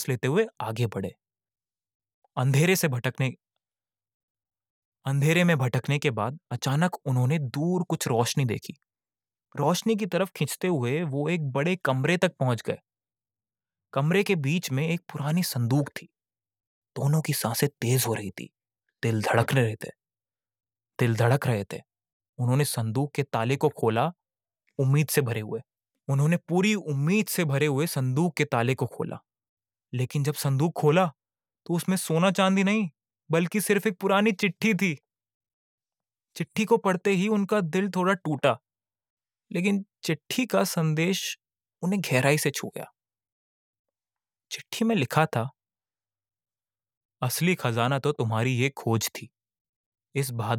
लेते हुए आगे बढ़े। अंधेरे में भटकने के बाद अचानक उन्होंने दूर कुछ रोशनी देखी। रोशनी की तरफ खींचते हुए वो एक बड़े कमरे तक पहुंच गए। कमरे के बीच में एक पुरानी संदूक थी। दोनों की सांसें तेज हो रही थी, दिल धड़क रहे थे दिल धड़क रहे थे। उन्होंने संदूक के ताले को खोला, उम्मीद से भरे हुए। उन्होंने पूरी उम्मीद से भरे हुए संदूक के ताले को खोला। लेकिन जब संदूक खोला तो उसमें सोना चांदी नहीं, बल्कि सिर्फ एक पुरानी चिट्ठी थी। चिट्ठी को पढ़ते ही उनका दिल थोड़ा टूटा, लेकिन चिट्ठी का संदेश उन्हें गहराई से छू गया। चिट्ठी में लिखा था, असली खजाना तो तुम्हारी ये खोज थी। इस बहादुर